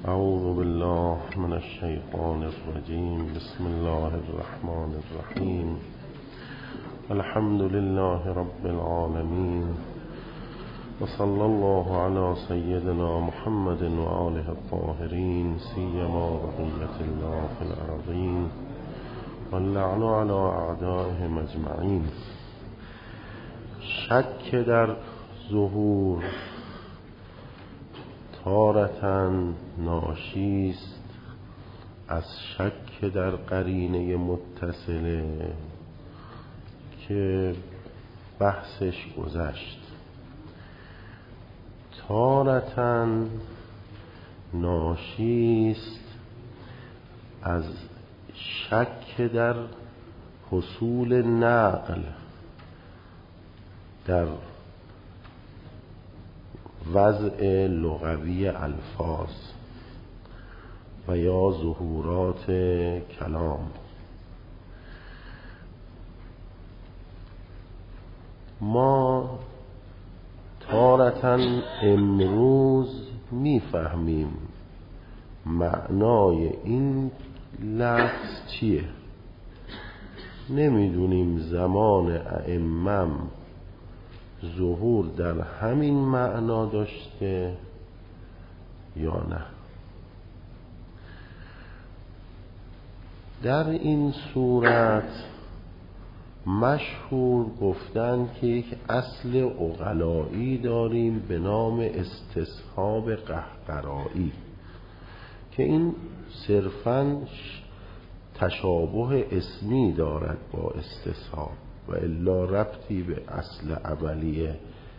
اعوذ بالله من الشیطان الرجیم. بسم الله الرحمن الرحیم. الحمد لله رب العالمین و صلی الله علی سیدنا محمد و آله الطاهرین سیما بقیة الله فی الارضین و اللعن علی اعدائهم اجمعین. شک در ظهور تارةً ناشیست از شک در قرینه متصله که بحثش گذشت، تارةً ناشیست از شک در حصول نقل در وضع لغوی الفاظ و یا ظهورات کلام. ما تارةً امروز میفهمیم معنای این لفظ چیه، نمیدونیم زمان ائمه ظهور در همین معنا داشته یا نه. در این صورت مشهور گفتن که یک اصل عقلایی داریم به نام استصحاب قهقرایی که این صرفاً تشابه اسمی دارد با استصحاب و الا ربطی به اصل عملی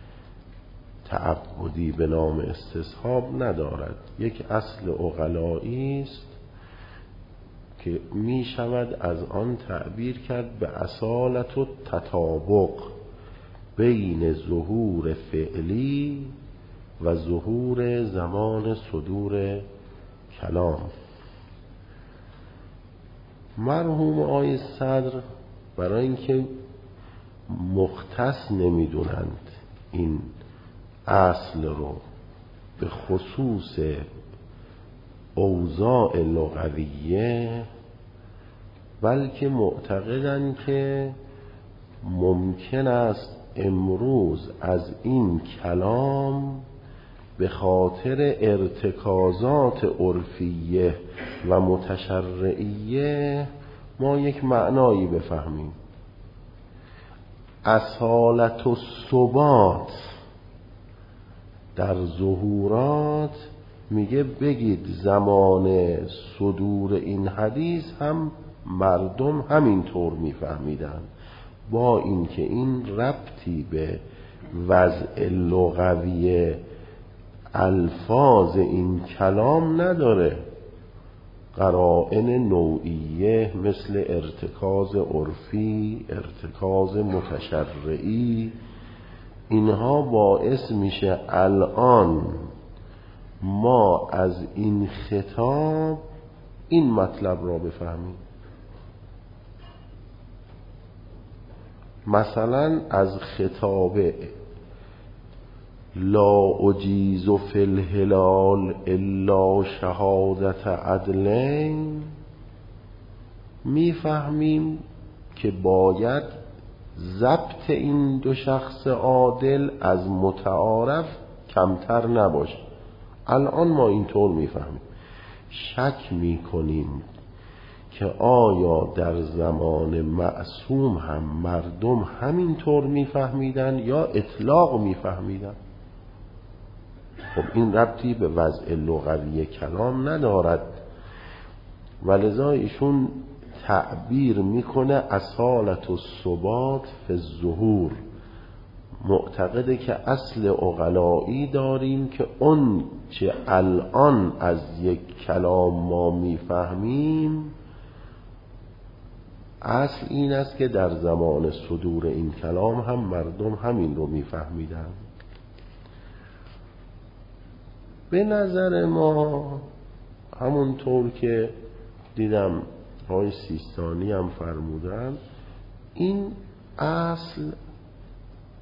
تعبدی به نام استصحاب ندارد. یک اصل عقلایی است که می شود از آن تعبیر کرد به اصالت و تطابق بین ظهور فعلی و ظهور زمان صدور کلام. مرحوم آقای صدر برای اینکه مختص نمیدونند این اصل رو به خصوص اوضاع لغویه، بلکه معتقدند که ممکن است امروز از این کلام به خاطر ارتکازات عرفیه و متشرعیه ما یک معنایی بفهمیم. اصالت و ثبات در ظهورات میگه بگید زمان صدور این حدیث هم مردم همینطور میفهمیدن، با اینکه این ربطی به وضع لغوی الفاظ این کلام نداره. قرائن نوعیه مثل ارتکاز عرفی، ارتکاز متشرعی، اینها باعث میشه الان ما از این خطاب این مطلب را بفهمیم. مثلا از خطاب لا اجیز فی الهلال الا شهادت عدلین میفهمیم که باید ضبط این دو شخص عادل از متعارف کمتر نباشه. الان ما اینطور میفهمیم. شک میکنیم که آیا در زمان معصوم هم مردم همینطور میفهمیدن یا اطلاق میفهمیدن؟ خب این ربطی به وضع لغوی کلام ندارد، ولذا ایشون تعبیر میکنه اصالت و ثبات فی الظهور. معتقده که اصل عقلایی داریم که اون چه الان از یک کلام ما میفهمیم اصل این است که در زمان صدور این کلام هم مردم همین رو میفهمیدن. به نظر ما همونطور که دیدم آقای سیستانی هم فرمودن، این اصل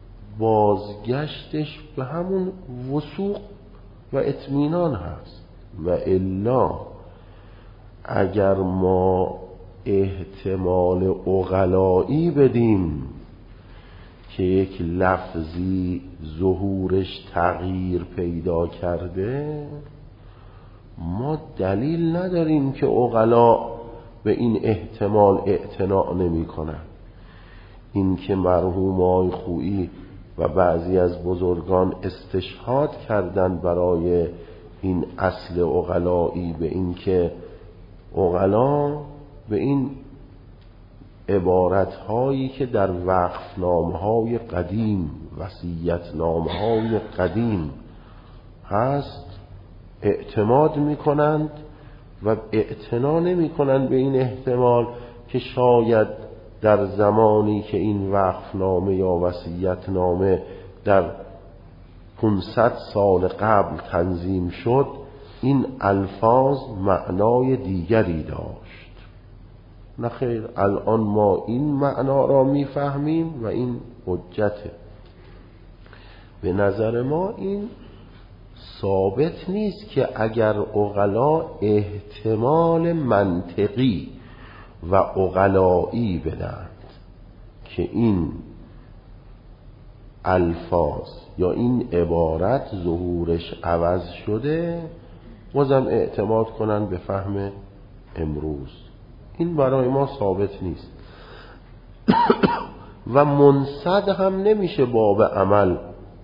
بازگشتش به همون وثوق و اطمینان هست. و الا اگر ما احتمال عقلایی بدیم که یک لفظی ظهورش تغییر پیدا کرده، ما دلیل نداریم که عقلا به این احتمال اعتنا نمی کنن. این که مرحوم آقای خویی و بعضی از بزرگان استشهاد کردند برای این اصل عقلایی، به این که عقلا به این عبارت‌هایی که در وقفنامه‌های قدیم، وصیت‌نامه‌های قدیم هست اعتماد می‌کنند و اعتنا نمی‌کنند به این احتمال که شاید در زمانی که این وقفنامه یا وصیت‌نامه در 500 سال قبل تنظیم شد این الفاظ معنای دیگری داشت. نه خیر، الان ما این معنا را میفهمیم و این حجته. به نظر ما این ثابت نیست که اگر عقلا احتمال منطقی و عقلایی بدند که این الفاظ یا این عبارت ظهورش عوض شده، بازم اعتماد کنن به فهم امروز. این برای ما ثابت نیست و منصد هم نمیشه باب عمل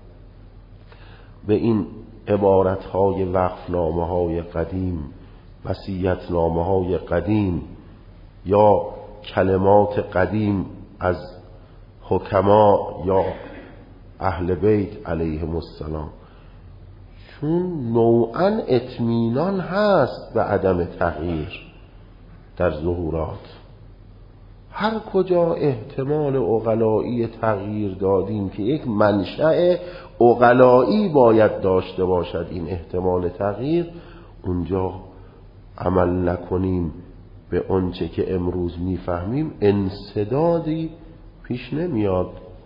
به این عبارتهای وقفنامه‌های قدیم، وصیت‌نامه‌های قدیم یا کلمات قدیم از حکما یا اهل بیت علیهم السلام، چون نوعاً اطمینان هست به عدم تغییر در ظهورات. هر کجا احتمال عقلایی تغییر دادیم که یک منشأ عقلایی باید داشته باشد این احتمال تغییر، اونجا عمل نکنیم به آنچه که امروز میفهمیم انسدادی پیش نمیاد.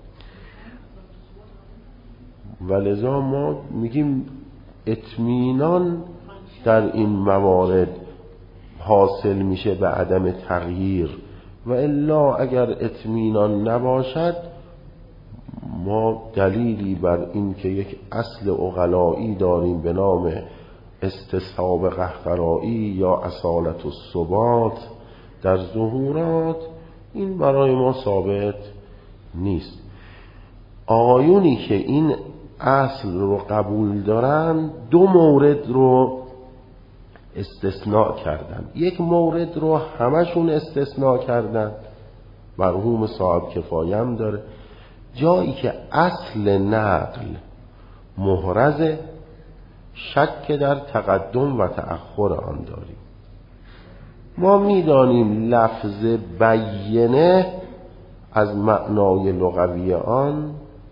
ولذا ما میگیم اطمینان در این موارد حاصل میشه به عدم تغییر، و الا اگر اطمینان نباشد ما دلیلی بر این که یک اصل عقلایی داریم به نام استصحاب قهقرایی یا اصالت الثبات در ظهورات، این برای ما ثابت نیست. آقایونی که این اصل رو قبول دارن دو مورد رو استثناء کردن. یک مورد رو همشون استثناء کردن، مرحوم صاحب کفایه هم داره، جایی که اصل نقل محرز شک در تقدم و تأخر آن داریم. ما میدانیم لفظ بینه از معنای لغوی آن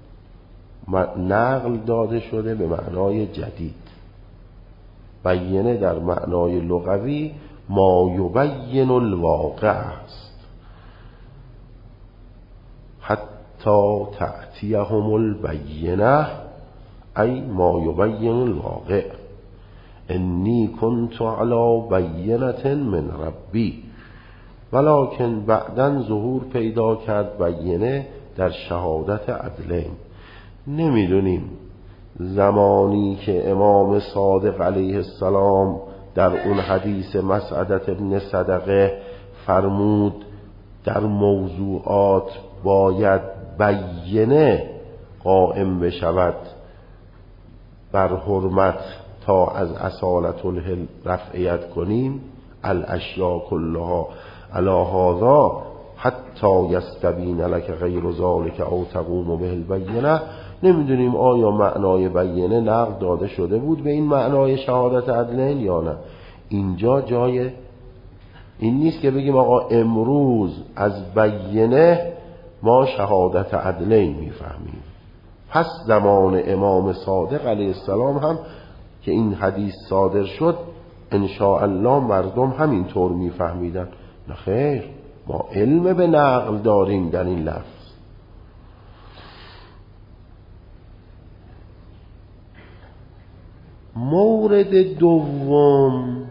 نقل داده شده به معنای جدید. بینه در معنای لغوی ما یبین الواقع است، حتی تأتیهم البینه ای ما یبین الواقع انی کنت علی بینة من ربی، ولکن بعداً ظهور پیدا کرد بینه در شهادت عدلین. نمیدونیم زمانی که امام صادق علیه السلام در اون حدیث مسعدة ابن صدقه فرمود در موضوعات باید بینه قائم بشود بر حرمت تا از اصالت الهل رفعیت کنیم، الاشیاء کلها علی هذا حتی یستبین لک غیر ذلک او تقوم به البینه. نمیدونیم آیا معنای بینه نقل داده شده بود به این معنای شهادت عدلین یا نه. اینجا جای این نیست که بگیم آقا امروز از بینه ما شهادت عدلین میفهمیم. پس زمان امام صادق علیه السلام هم که این حدیث صادر شد ان شاء الله مردم همینطور میفهمیدن. نه خیر، ما علم به نقل داریم در این لفظ. مورد دوم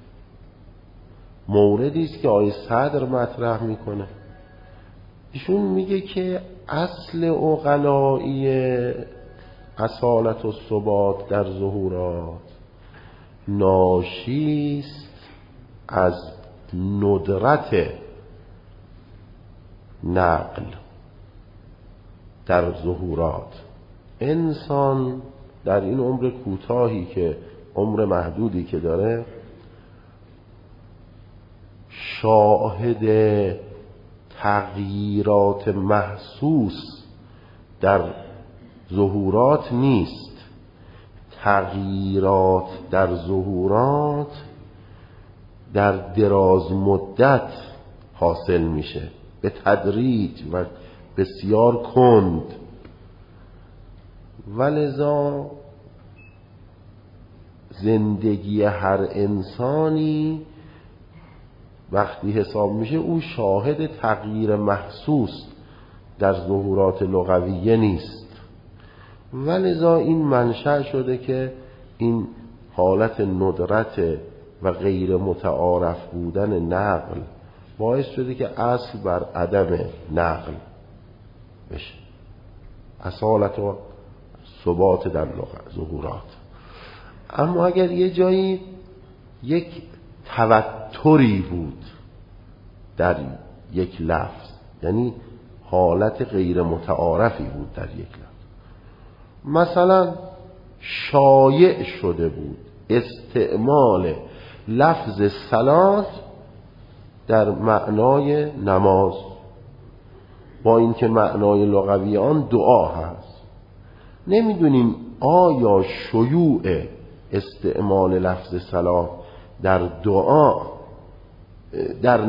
موردی است که آقای صدر مطرح میکنه. ایشون میگه که اصل عقلایی اصالت و ثبات در ظهورات ناشیست از ندرت نقل در ظهورات. انسان در این عمر کوتاهی که عمر محدودی که داره شاهد تغییرات محسوس در ظهورات نیست. تغییرات در ظهورات در دراز مدت حاصل میشه، به تدریج و بسیار کند. ولذا زندگی هر انسانی وقتی حساب میشه او شاهد تغییر محسوس در ظهورات لغویه نیست. ولذا این منشأ شده که این حالت ندرت و غیر متعارف بودن نقل باعث شده که اصل بر عدم نقل بشه، اصالت و ثبات در ظهورات. اما اگر یه جایی یک توتری بود در یک لفظ، یعنی حالت غیر متعارفی بود در یک لفظ، مثلا شایع شده بود استعمال لفظ صلات در معنای نماز، با اینکه معنای لغوی آن دعا هست، نمیدونیم آیا شیوع استعمال لفظ صلات در دعا در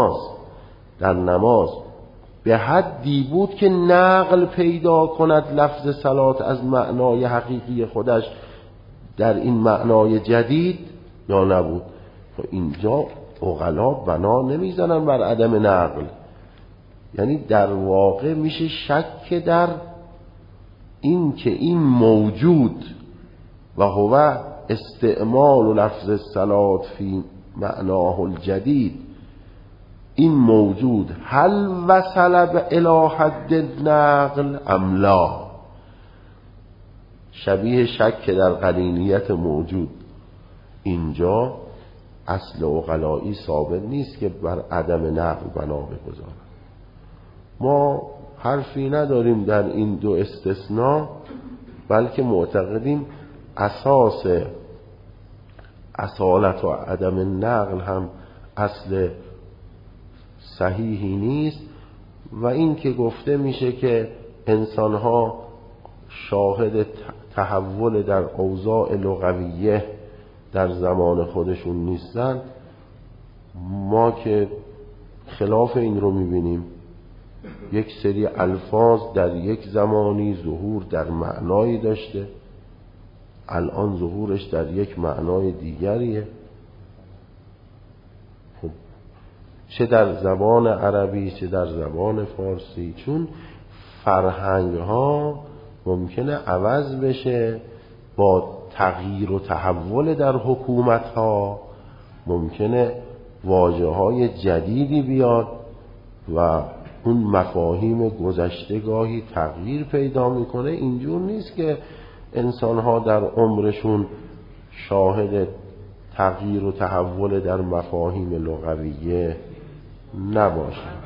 نماز به حدی بود که نقل پیدا کند لفظ صلات از معنای حقیقی خودش در این معنای جدید یا نبود. اینجا عقلا بنا نمیزنن بر عدم نقل، یعنی در واقع میشه شک در این که این موجود و هو استعمال لفظ الصلاة فی معناه الجدید، این موجود هل وصل الی حد نقل ام لا، شبیه شک در قرینیت موجود. اینجا اصل عقلایی ثابت نیست که بر عدم نقل بنا بگذارد. ما حرفی نداریم در این دو استثناء، بلکه معتقدیم اساس اصالت و عدم نقل هم اصل صحیحی نیست. و این که گفته میشه که انسانها شاهد تحول در اوضاع لغویه در زمان خودشون نیستن، ما که خلاف این رو میبینیم. یک سری الفاظ در یک زمانی ظهور در معنایی داشته، الان ظهورش در یک معنای دیگریه. خب چه در زبان عربی چه در زبان فارسی، چون فرهنگ ها ممکنه عوض بشه با تغییر و تحول در حکومت ها، ممکنه واژه های جدیدی بیاد و اون مفاهیم گذشته گاهی تغییر پیدا میکنه. اینجور نیست که انسان ها در عمرشون شاهد تغییر و تحول در مفاهیم لغویه نباشن.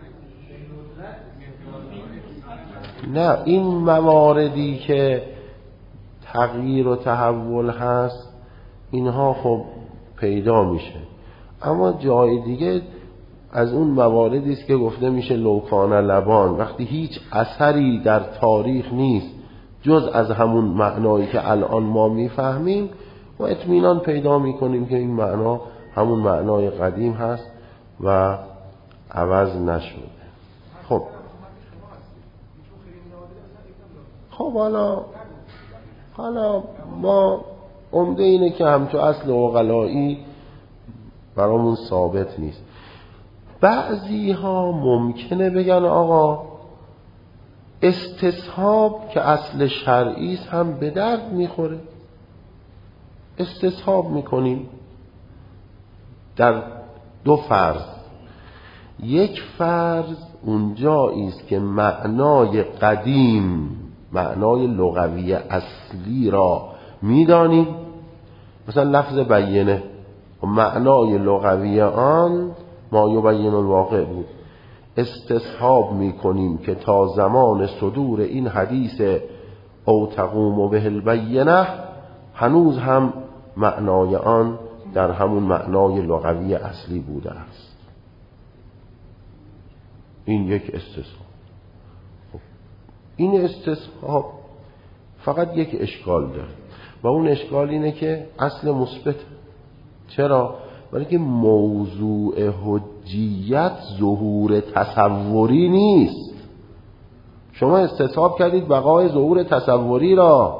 نه، این مواردی که تغییر و تحول هست اینها خب پیدا میشه، اما جای دیگه از اون مواردی است که گفته میشه لوکان لبان، وقتی هیچ اثری در تاریخ نیست جز از همون معنایی که الان ما میفهمیم، و اطمینان پیدا میکنیم که این معنا همون معنای قدیم هست و عوض نشده. خب حالا ما عمده اینه که همچون اصل عقلایی برامون ثابت نیست. بعضی ها ممکنه بگن آقا استصحاب که اصل شرعی است هم به درد میخوره. استصحاب میکنیم در دو فرض. یک فرض اونجایی است که معنای قدیم، معنای لغوی اصلی را میدانیم، مثلا لفظ بینه معنای لغوی آن ما یبین الواقع بود. استصحاب میکنیم که تا زمان صدور این حدیث او تقوم به البینه هنوز هم معنای آن در همون معنای لغوی اصلی بوده است. این یک استصحاب. این استصحاب فقط یک اشکال داره و اون اشکال اینه که اصل مثبت. چرا؟ برای که موضوع حجیت ظهور تصوری نیست. شما استصحاب کردید بقای ظهور تصوری را.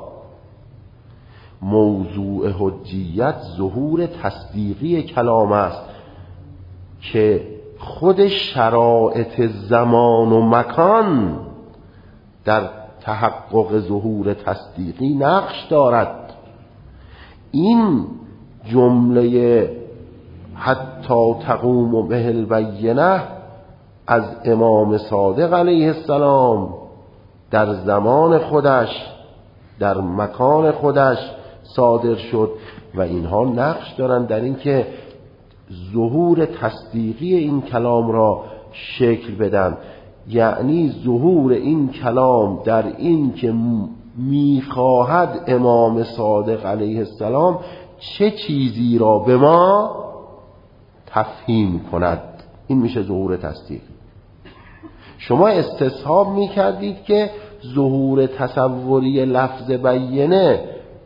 موضوع حجیت ظهور تصدیقی کلام است که خود شرایط زمان و مکان در تحقق ظهور تصدیقی نقش دارد. این جمله حتی تقوم به البینه از امام صادق علیه السلام در زمان خودش، در مکان خودش صادر شد و اینها نقش دارند در این که ظهور تصدیقی این کلام را شکل بدن. یعنی ظهور این کلام در این که میخواهد امام صادق علیه السلام چه چیزی را به ما تفهیم کند، این میشه ظهور تصدیقی. شما استصحاب میکردید که ظهور تصوری لفظ بینه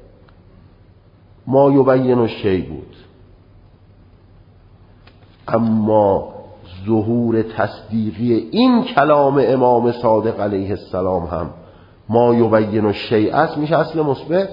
ما یبین الشیء بود، اما ظهور تصدیقی این کلام امام صادق علیه السلام هم ما یبین الشیء است، میشه اصل مثبت.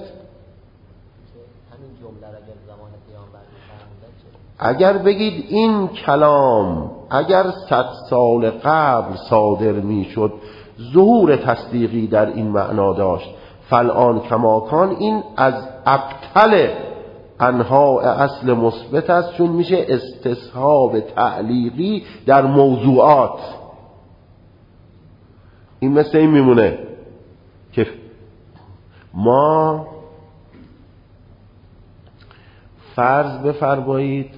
اگر بگید این کلام اگر 100 سال قبل صادر میشد ظهور تصدیقی در این معنا داشت، فالآن کماکان این از ابطل انواع اصل مثبت است، چون میشه استصحاب تعلیقی در موضوعات. این مثل این میمونه که ما فرض بفرمایید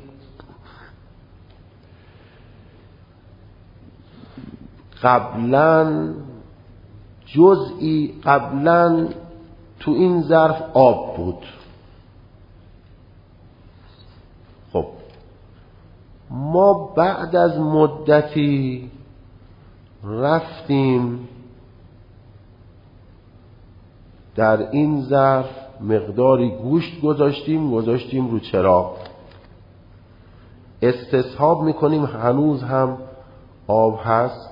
قبلا جزئی قبلا تو این ظرف آب بود. خب ما بعد از مدتی رفتیم در این ظرف مقداری گوشت گذاشتیم رو چراغ، استصحاب میکنیم هنوز هم آب هست.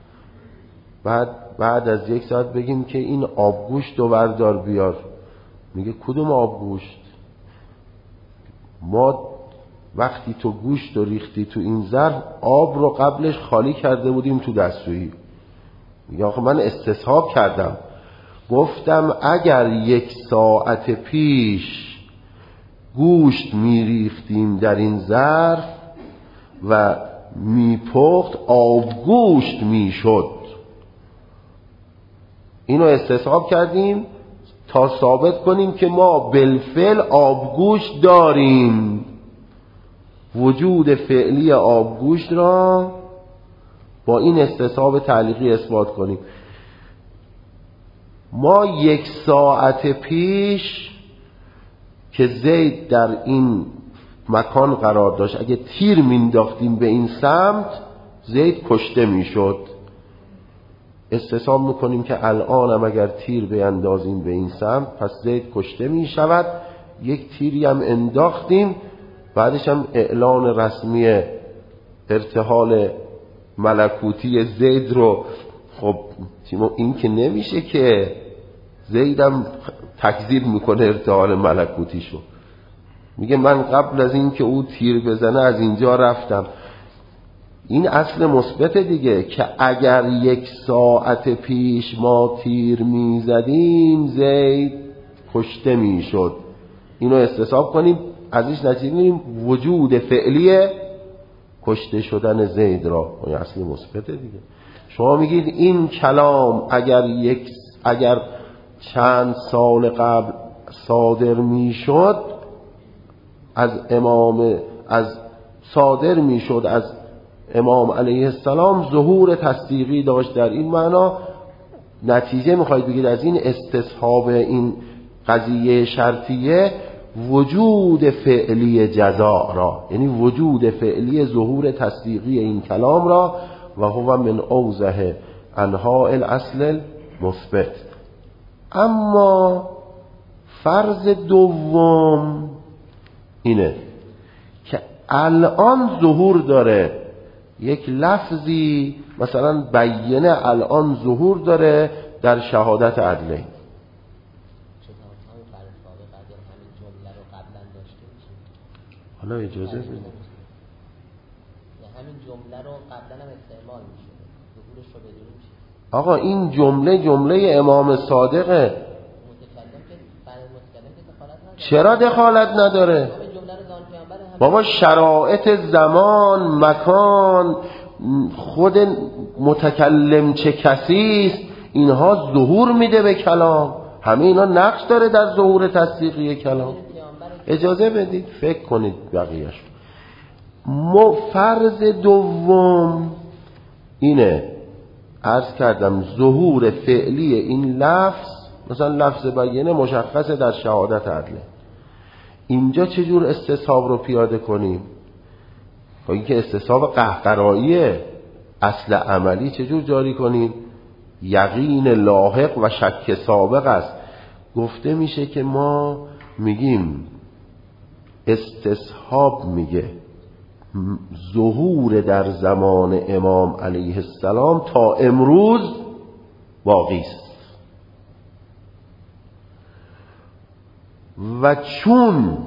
بعد از 1 ساعت بگیم که این آبگوشت رو بردار بیار، میگه کدوم آبگوشت؟ ما وقتی تو گوشت رو ریختی تو این ظرف آب رو قبلش خالی کرده بودیم تو دستشویی. میگه آخه من استصحاب کردم، گفتم اگر 1 ساعت پیش گوشت میریختیم در این ظرف و میپخت آبگوشت میشد. اینو استصحاب کردیم تا ثابت کنیم که ما بالفعل آبگوشت داریم. وجود فعلی آبگوشت را با این استصحاب تعلیقی اثبات کنیم. ما 1 ساعت پیش که زید در این مکان قرار داشت، اگه تیر مینداختیم به این سمت زید کشته میشد. استصحاب میکنیم که الان هم اگر تیر بیندازیم به این سمت پس زید کشته میشود. 1 تیری هم انداختیم، بعدش هم اعلان رسمی ارتحال ملکوتی زید رو. خب این که نمیشه که زیدم تکذیب میکنه ارتحال ملکوتیشو، میگه من قبل از این که او تیر بزنه از اینجا رفتم. این اصل مثبت دیگه که اگر 1 ساعت پیش ما تیر میزدیم زید کشته میشد. اینو استصحاب کنیم، ازش نتیجه میگیریم وجود فعلی کشته شدن زید را. این اصل مثبته دیگه. شما میگید این کلام اگر چند سال قبل صادر میشد از امام علیه السلام، ظهور تصدیقی داشت. در این معنا نتیجه میخواید بگید از این استصحاب این قضیه شرطیه وجود فعلی جزاء را، یعنی وجود فعلی ظهور تصدیقی این کلام را، و هو من اوضح انواع الاصل مثبت. اما فرض دوم اینه که الان ظهور داره یک لفظی، مثلا بینه الان ظهور داره در شهادت عدلین. حالا اجازه بدید همین جمله رو قبلا هم استعمال میشه، ظهورش رو بدون میشه. آقا این جمله امام صادقه. چرا دخالت نداره؟ بابا شرایط زمان، مکان، خود متکلم چه کسی است، اینها ظهور میده به کلام. همه اینا نقش داره در ظهور تصدیقی کلام. اجازه بدید فکر کنید بقیهش. فرض دوم اینه، عرض کردم ظهور فعلی این لفظ، مثلا لفظ بینه مشخصه در شهادت عدله. اینجا چجور استصحاب رو پیاده کنیم؟ با اینکه استصحاب قهقراییه، اصل عملی چجور جاری کنیم؟ یقین لاحق و شک سابق است. گفته میشه که ما میگیم استصحاب میگه ظهور در زمان امام علیه السلام تا امروز باقی است، و چون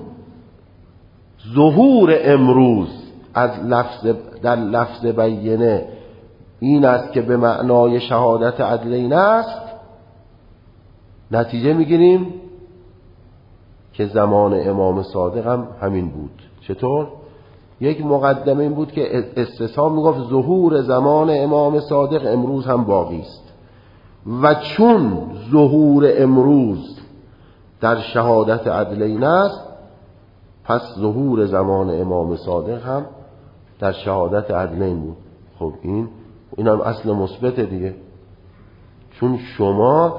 ظهور امروز از در لفظ بینه این است که به معنای شهادت عدلین است، نتیجه میگیریم که زمان امام صادق هم همین بود. چطور؟ یک مقدمه این بود که استصحاب میگفت ظهور زمان امام صادق امروز هم باقی است، و چون ظهور امروز در شهادت عدلین است، پس ظهور زمان امام صادق هم در شهادت عدلین بود. خب این هم اصل مثبت دیگه، چون شما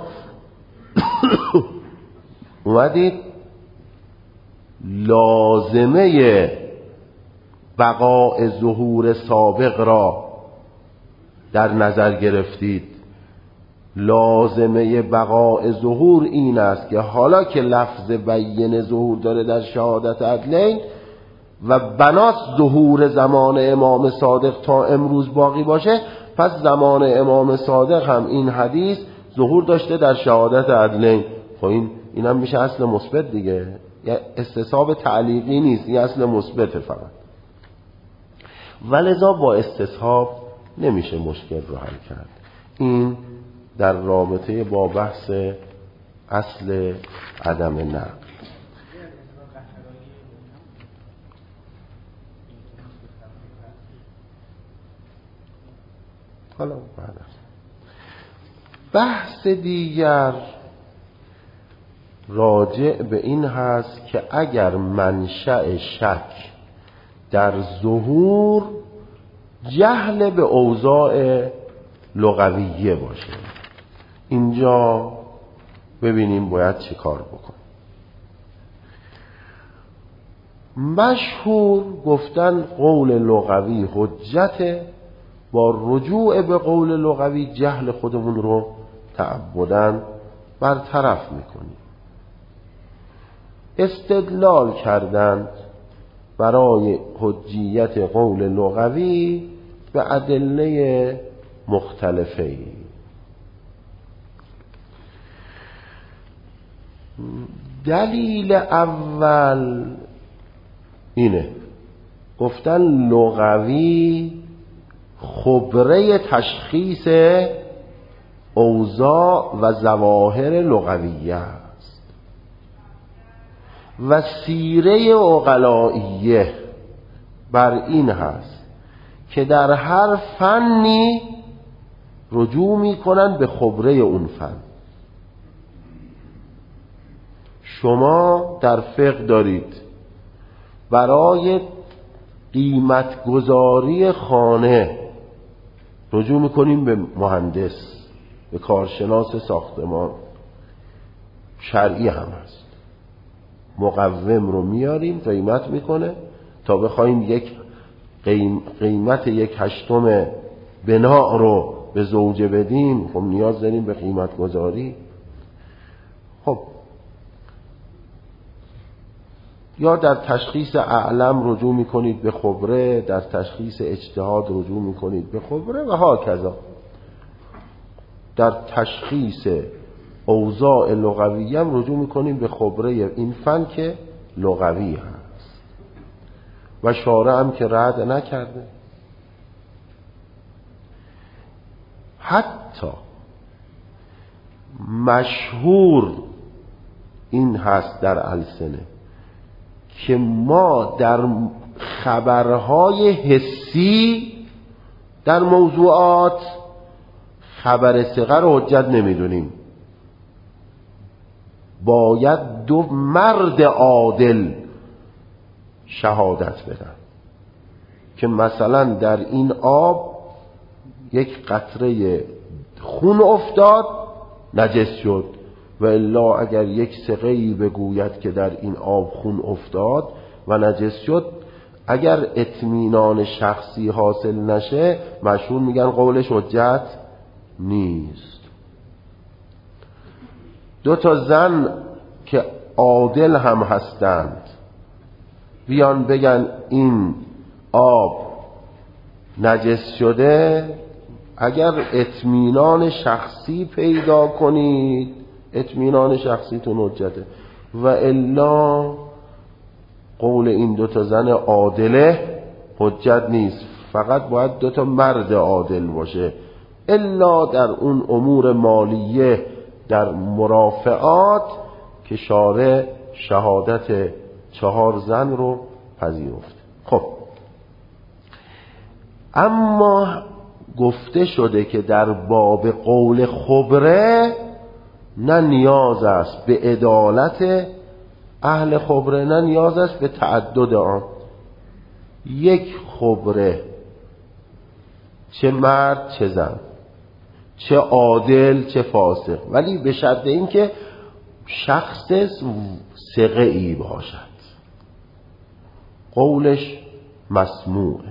اومدید لازمه بقاء ظهور سابق را در نظر گرفتید. لازمه بقاء ظهور این است که حالا که لفظ بینه ظهور داره در شهادت عدلین و بناس ظهور زمان امام صادق تا امروز باقی باشه، پس زمان امام صادق هم این حدیث ظهور داشته در شهادت عدلین. خب این هم میشه اصل مثبت دیگه، یا استصحاب تعلیقی نیست، این اصل مثبت فقط. ولذا با استصحاب نمیشه مشکل رو حل کرد. این در رابطه با بحث اصل عدم نقل. حالا بحث دیگر راجع به این هست که اگر منشأ شک در ظهور جهل به اوضاع لغویه باشه، اینجا ببینیم باید چه کار بکن. مشهور گفتن قول لغوی حجته، با رجوع به قول لغوی جهل خودمون رو تعبداً برطرف میکنیم. استدلال کردند برای حجیت قول لغوی به ادله مختلفه. دلیل اول اینه، گفتن لغوی خبره تشخیص اوضاع و ظواهر لغویه است، و سیره عقلائیه بر این هست که در هر فنی رجوع میکنن به خبره اون فن. شما در فقه دارید برای قیمت گذاری خانه رجوع میکنیم به مهندس، به کارشناس ساختمان. شرعی هم هست، مقوم رو میاریم قیمت میکنه. تا بخوایم یک قیمت 1/8 بنا رو به زوجه بدیم، خب نیاز داریم به قیمت گذاری. خب یا در تشخیص اعلم رجوع میکنید به خبره، در تشخیص اجتهاد رجوع میکنید به خبره و هاکذا. در تشخیص اوضاع لغویه هم رجوع میکنیم به خبره این فن که لغوی هست و شارع هم که رد نکرده. حتی مشهور این هست در السنه که ما در خبرهای حسی در موضوعات خبر ثقه رو حجت نمیدونیم. باید 2 مرد عادل شهادت بدن که مثلا در این آب یک قطره خون افتاد نجس شد، و الا اگر یک ثقه‌ای بگوید که در این آب خون افتاد و نجس شد، اگر اطمینان شخصی حاصل نشه مشهور میگن قولش حجت نیست. 2 زن که عادل هم هستند بیان بگن این آب نجس شده، اگر اطمینان شخصی پیدا کنید اطمینان شخصیتون حجته، و الا قول این 2 زن عادله حجت نیست. فقط باید 2 مرد عادل باشه، الا در اون امور مالیه در مرافعات که شارع شهادت 4 زن رو پذیرفت. خب اما گفته شده که در باب قول خبره نه نیاز است به عدالت اهل خبره، نه نیاز است به تعدد آن. یک خبره، چه مرد چه زن، چه عادل چه فاسق، ولی به شرط این که شخص ثقه‌ای باشد، قولش مسموعه.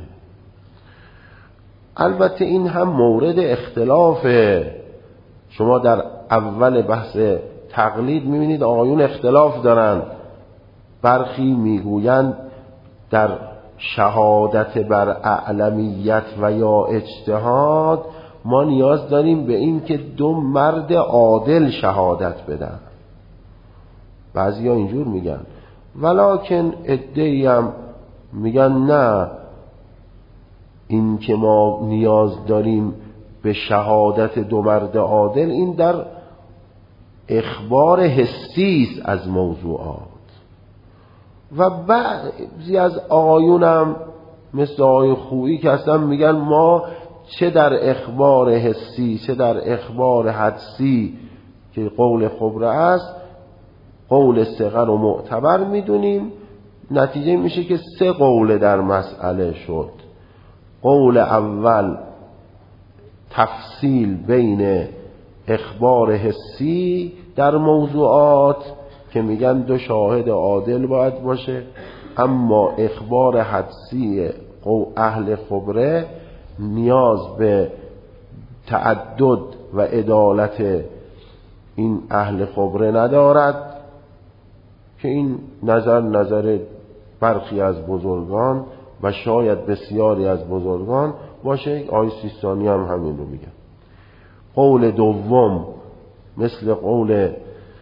البته این هم مورد اختلافه. شما در اول بحث تقلید میبینید آقایون اختلاف دارن. برخی میگویند در شهادت بر اعلمیت و یا اجتهاد ما نیاز داریم به این که 2 مرد عادل شهادت بدن. بعضی ها اینجور میگن، ولکن عده‌ای هم میگن نه، این که ما نیاز داریم به شهادت 2 مرد عادل این در اخبار حسی است از موضوعات. و بعضی از آقایونم مثل آقای خویی که اصلا میگن ما چه در اخبار حسی چه در اخبار حدسی که قول خبره است قول ثقه رو معتبر میدونیم. نتیجه میشه که 3 قول در مسئله شد. قول اول تفصیل بین اخبار حسی در موضوعات که میگن 2 شاهد عادل باید باشه، اما اخبار حدسی اهل خبره نیاز به تعدد و عدالت این اهل خبره ندارد، که این نظر برخی از بزرگان و شاید بسیاری از بزرگان باشه. آیه سیستانی هم همین رو میگن. قول دوم مثل قول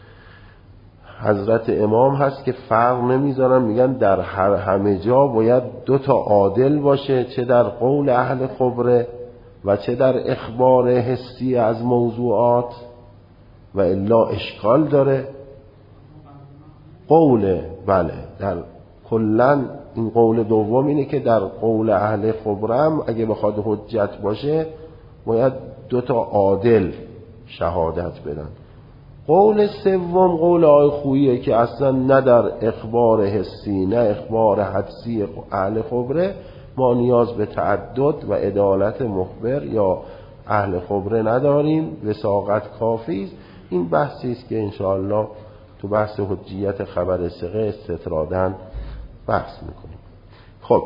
حضرت امام هست که فرق نمیذارن، میگن در همه جا باید 2 تا عادل باشه، چه در قول اهل خبره و چه در اخبار حسی از موضوعات، و الا اشکال داره. بله در کلن این قول دوم اینه که در قول اهل خبرم اگه بخواد حجت باشه باید 2 عادل شهادت بدن. قول سوم قول آقای خوییه که اصلا نه در اخبار حسی نه اخبار حدسی اهل خبره ما نیاز به تعدد و عدالت مخبر یا اهل خبره نداریم، وثاقت کافی است. این بحثی است که انشاءالله تو بحث حجیت خبر ثقه استطراداً بحث میکنیم. خب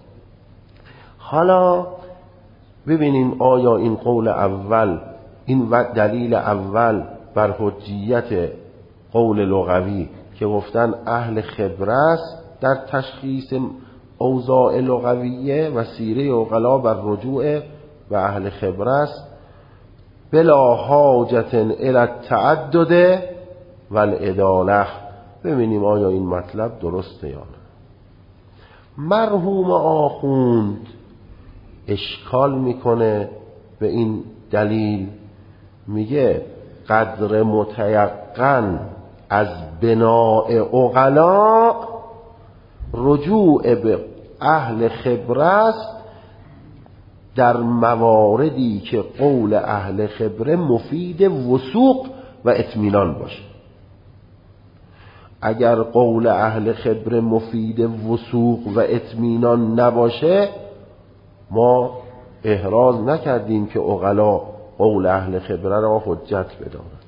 حالا ببینیم آیا این قول اول، این دلیل اول بر حجیت قول لغوی که گفتن اهل خبره است در تشخیص اوضاع لغویه و سیره عقلا بر رجوع به اهل خبره است بلا حاجت الی التعدد والعداله. ببینیم آیا این مطلب درسته یا نه. مرحوم آخوند اشکال میکنه به این دلیل، میگه قدر متیقن از بناء عقلا رجوع به اهل خبره است در مواردی که قول اهل خبره مفید وثوق و اطمینان باشه. اگر قول اهل خبره مفید وثوق و اطمینان نباشه ما احراز نکردیم که عقلا قول اهل خبره را حجت بدانند.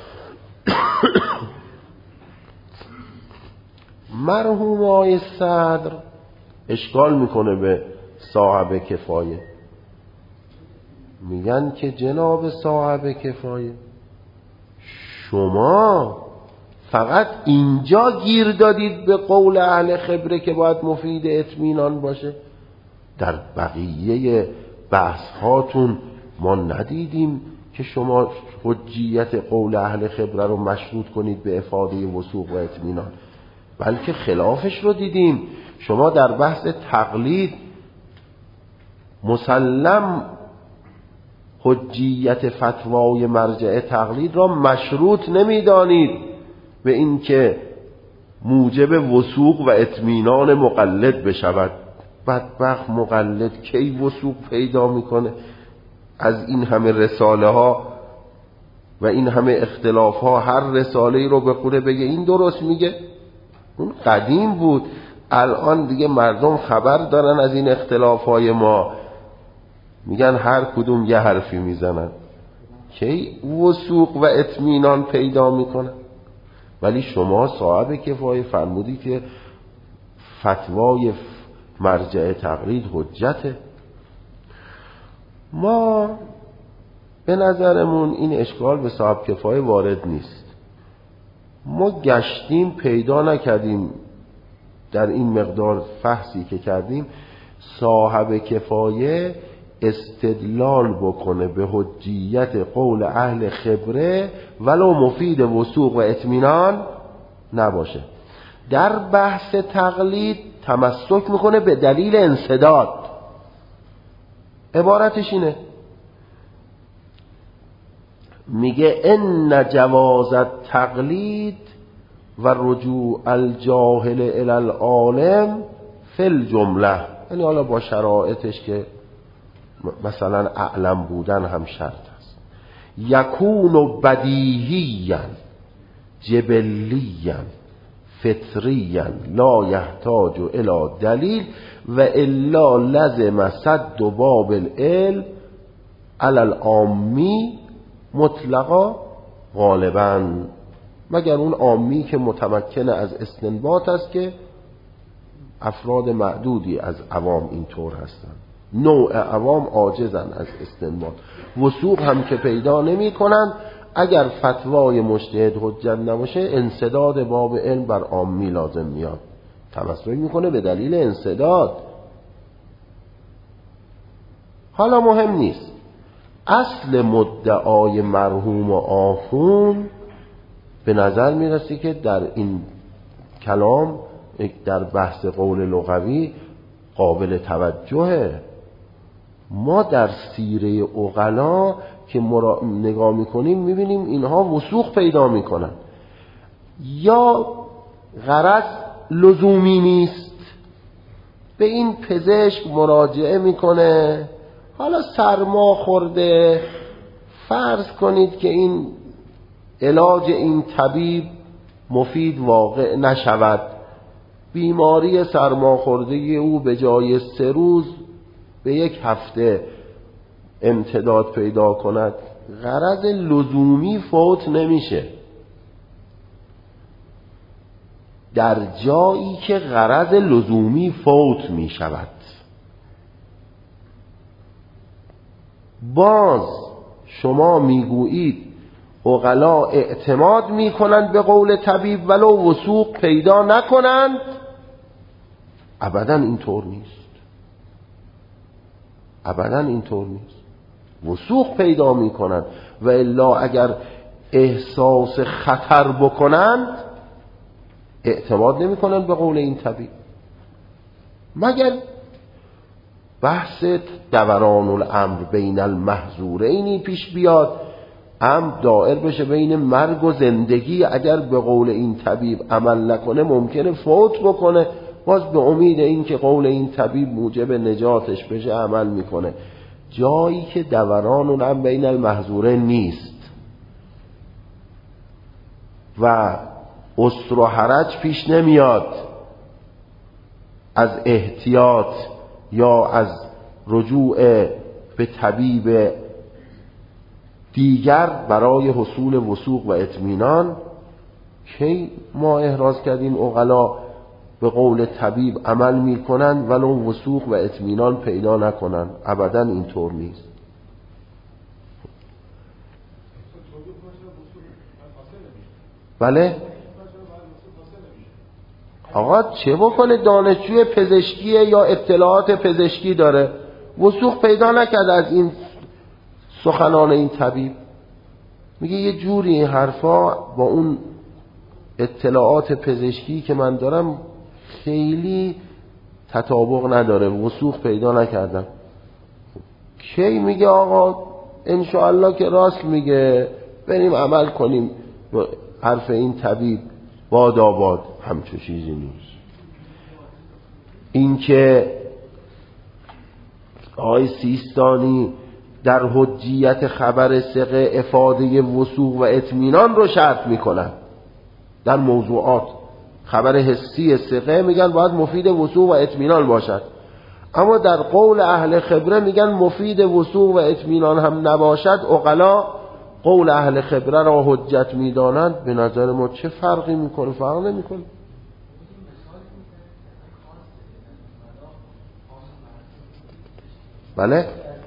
مرحوم آقای صدر اشکال میکنه به صاحب کفایه، میگن که جناب صاحب کفایه شما فقط اینجا گیر دادید به قول اهل خبره که باید مفید اطمینان باشه، در بقیه بحث هاتون ما ندیدیم که شما حجیت قول اهل خبره رو مشروط کنید به افاده وثوق و اطمینان، بلکه خلافش رو دیدیم. شما در بحث تقلید مسلم حجیت فتوای مرجع تقلید را مشروط نمیدانید به این که موجب وثوق و اطمینان مقلد بشود. بدبخت مقلد کی وثوق پیدا میکنه؟ از این همه رساله ها و این همه اختلاف ها هر رساله رو به خوره بگه این درست میگه. اون قدیم بود، الان دیگه مردم خبر دارن از این اختلاف های ما، میگن هر کدوم یه حرفی میزنن، کی وثوق و اطمینان پیدا میکنن؟ ولی شما صاحب کفایه فرمودی که فتوای مرجع تقلید حجته. ما به نظرمون این اشکال به صاحب کفایه وارد نیست. ما گشتیم پیدا نکردیم در این مقدار فحصی که کردیم صاحب کفایه استدلال بکنه به حجیت قول اهل خبره ولو مفید وثوق و اطمینان نباشه. در بحث تقلید تمسک میکنه به دلیل انسداد. عبارتش اینه، میگه ان جواز التقلید و رجوع الجاهل الی العالم فی الجمله، یعنی حالا با شرایطش که مثلا اعلم بودن هم شرط است. یکون بدیهیا جبلیا فطریا لا یحتاج الی دلیل و الا لزم صد باب العلم علی العامی مطلقا غالبا، مگر اون عامی که متمکن از استنباط است که افراد معدودی از عوام اینطور هستند. نوع عوام عاجزن از استنباط، وثوق هم که پیدا نمی کنن. اگر فتوای مجتهد حجت نباشه انسداد باب علم بر عامی لازم میاد، تمسک میکنه به دلیل انسداد. حالا مهم نیست، اصل مدعای مرحوم آخوند به نظر میرسه که در این کلام در بحث قول لغوی قابل توجهه. ما در سیره عقلا که نگاه میکنیم میبینیم اینها وثوق پیدا میکنن. یا غرض لزومی نیست. به این پزشک مراجعه میکنه، حالا سرما خورده، فرض کنید که این علاج این طبیب مفید واقع نشود، بیماری سرماخوردگی او به جای 3 روز به 1 هفته امتداد پیدا کند، غرض لزومی فوت نمیشه. در جایی که غرض لزومی فوت می شود، باز شما میگویید عقلا اعتماد میکنند به قول طبیب ولو وثوق پیدا نکنند. ابدا اینطور نیست، ابدا اینطور نیست. وثوق پیدا میکنند و الا اگر احساس خطر بکنند اعتماد نمیکنند به قول این طبیب، مگر بحث دوران الامر بین المحظورینی پیش بیاد، امر دائر بشه بین مرگ و زندگی. اگر به قول این طبیب عمل نکنه ممکنه فوت بکنه، باز به امید این که قول این طبیب موجب نجاتش بشه عمل میکنه. جایی که دوران الامر بین المحظورین نیست و عسر و حرج پیش نمیاد از احتیاط یا از رجوع به طبیب دیگر برای حصول وثوق و اطمینان، کی ما احراز کردیم عقلا به قول طبیب عمل میکنند ولو وثوق و اطمینان پیدا نکنند؟ ابدا اینطور نیست. بله آقا چه بکنه؟ دانشجوی پزشکی یا اطلاعات پزشکی داره، وثوق پیدا نکرده از این سخنان این طبیب، میگه یه جوری این حرفا با اون اطلاعات پزشکی که من دارم خیلی تطابق نداره، وثوق پیدا نکردم. کی میگه آقا انشاءالله که راست میگه بریم عمل کنیم حرف این طبیب باد آباد؟ همچو چیزی نیست. این که آقای سیستانی در حجیت خبر ثقه افاده وثوق و اطمینان رو شرط میکنن در موضوعات. خبر حسی ثقه میگن باید مفید وثوق و اطمینان باشد، اما در قول اهل خبره میگن مفید وثوق و اطمینان هم نباشد. عقلا قول اهل خبره را حجت میدانند. به نظر ما چه فرقی میکنه؟ فرق نمیکنه. بله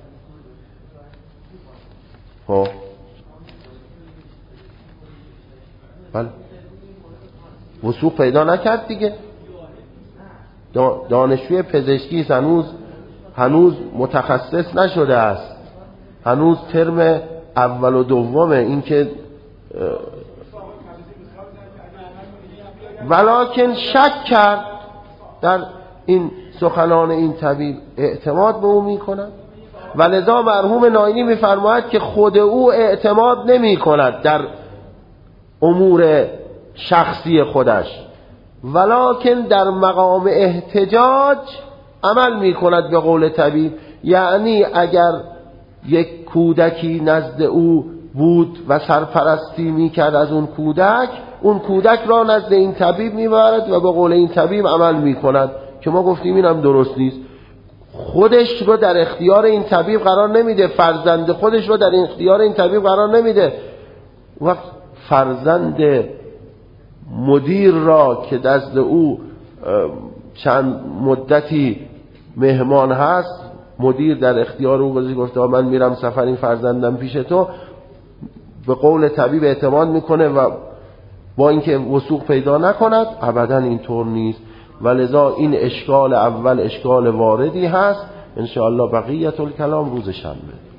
ها بله وثوق پیدا نکرد دیگه. دانشجوی پزشکی هنوز متخصص نشده است، هنوز ترم اول و دومه. این که ولکن شک کرد در این سخنان این طبیب، اعتماد به او میکنند. ولذا مرحوم ناینی میفرماید که خود او اعتماد نمی کند در امور شخصی خودش، ولکن در مقام احتجاج عمل می کند به قول طبیب. یعنی اگر یک کودکی نزد او بود و سرپرستی می کرد از اون کودک را نزد این طبیب می برد و به قول این طبیب عمل می کند، که ما گفتیم این هم درست نیست. خودش رو در اختیار این طبیب قرار نمیده، فرزند خودش رو در اختیار این طبیب قرار نمیده. وقت فرزند مدیر را که دست او چند مدتی مهمان هست، مدیر در اختیار او گفته من میرم سفر، این فرزندم پیش تو، به قول طبیب اعتماد میکنه و با اینکه وثوق پیدا نکند. ابدا اینطور نیست. ولذا این اشکال اول اشکال واردی هست. انشاءالله بقیت الکلام روز شنبه.